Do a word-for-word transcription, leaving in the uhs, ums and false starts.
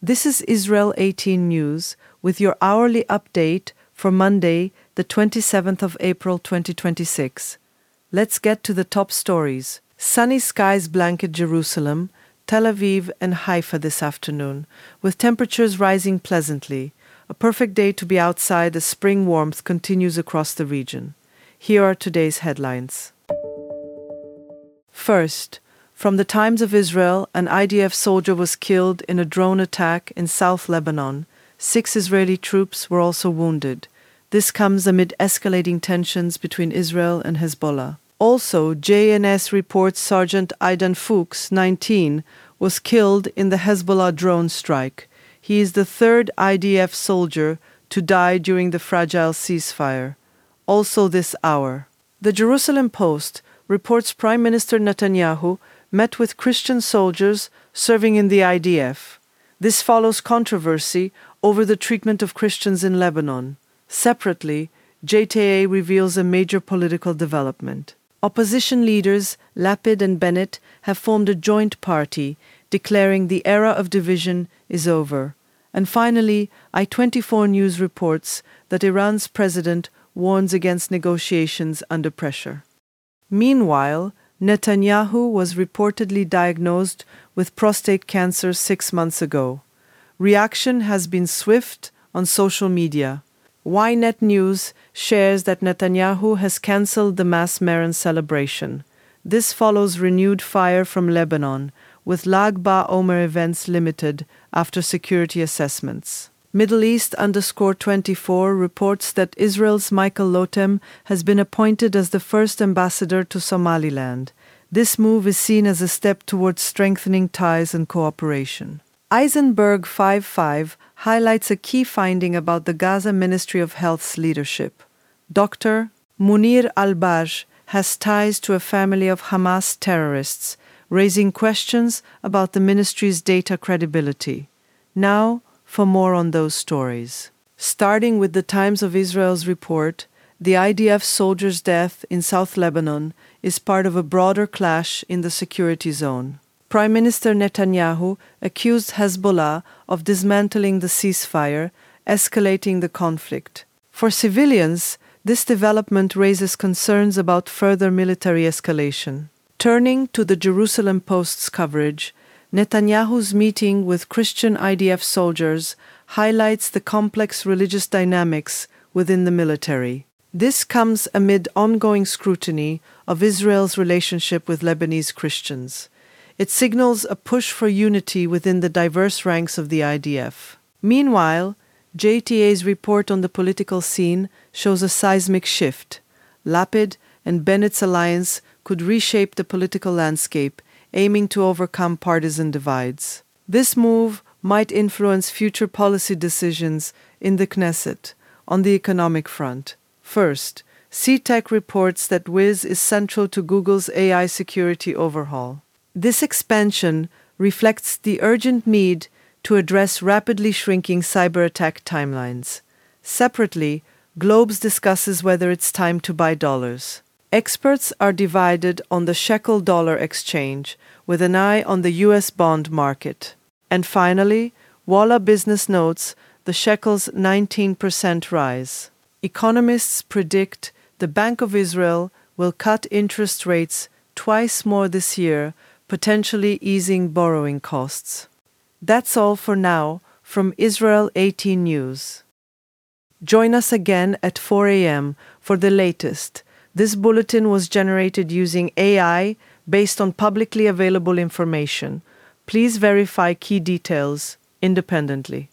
This is Israel eighteen News with your hourly update for Monday, the twenty-seventh of April twenty twenty-six. Let's get to the top stories. Sunny skies blanket Jerusalem, Tel Aviv and Haifa this afternoon, with temperatures rising pleasantly. A perfect day to be outside as spring warmth continues across the region. Here are today's headlines. First, from the Times of Israel, an I D F soldier was killed in a drone attack in South Lebanon. Six Israeli troops were also wounded. This comes amid escalating tensions between Israel and Hezbollah. Also, J N S reports Sergeant Aidan Fuchs, nineteen, was killed in the Hezbollah drone strike. He is the third I D F soldier to die during the fragile ceasefire. Also this hour, the Jerusalem Post reports Prime Minister Netanyahu met with Christian soldiers serving in the I D F. This follows controversy over the treatment of Christians in Lebanon. Separately, J T A reveals a major political development. Opposition leaders Lapid and Bennett have formed a joint party, declaring the era of division is over. And finally, I twenty-four News reports that Iran's president warns against negotiations under pressure. Meanwhile, Netanyahu was reportedly diagnosed with prostate cancer six months ago. Reaction has been swift on social media. Ynet News shares that Netanyahu has cancelled the Mass Meron celebration. This follows renewed fire from Lebanon, with Lag BaOmer events limited after security assessments. Middle East underscore twenty-four reports that Israel's Michael Lotem has been appointed as the first ambassador to Somaliland. This move is seen as a step towards strengthening ties and cooperation. Eisenberg fifty-five highlights a key finding about the Gaza Ministry of Health's leadership. Doctor Munir al-Baj has ties to a family of Hamas terrorists, raising questions about the ministry's data credibility. Now, for more on those stories. Starting with the Times of Israel's report, the I D F soldier's death in South Lebanon is part of a broader clash in the security zone. Prime Minister Netanyahu accused Hezbollah of dismantling the ceasefire, escalating the conflict. For civilians, this development raises concerns about further military escalation. Turning to the Jerusalem Post's coverage, Netanyahu's meeting with Christian I D F soldiers highlights the complex religious dynamics within the military. This comes amid ongoing scrutiny of Israel's relationship with Lebanese Christians. It signals a push for unity within the diverse ranks of the I D F. Meanwhile, J T A's report on the political scene shows a seismic shift. Lapid and Bennett's alliance could reshape the political landscape, aiming to overcome partisan divides. This move might influence future policy decisions in the Knesset on the economic front. First, C TEC reports that Wiz is central to Google's A I security overhaul. This expansion reflects the urgent need to address rapidly shrinking cyber attack timelines. Separately, Globes discusses whether it's time to buy dollars. Experts are divided on the shekel-dollar exchange, with an eye on the U S bond market. And finally, Walla Business notes the shekel's nineteen percent rise. Economists predict the Bank of Israel will cut interest rates twice more this year, potentially easing borrowing costs. That's all for now from Israel eighteen News. Join us again at four a.m. for the latest. This bulletin was generated using A I based on publicly available information. Please verify key details independently.